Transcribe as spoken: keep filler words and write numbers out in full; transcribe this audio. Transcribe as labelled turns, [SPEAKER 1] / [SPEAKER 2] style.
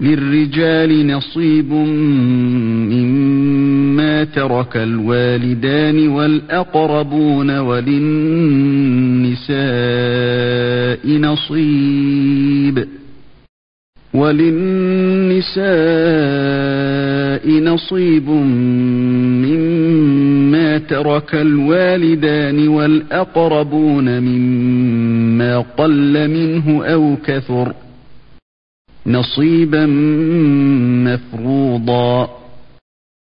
[SPEAKER 1] للرجال نصيب مما ترك الوالدان والأقربون وللنساء نصيب وللنساء نصيب مما ترك الوالدان والأقربون مما قل منه أو كثر نصيبا مفروضا.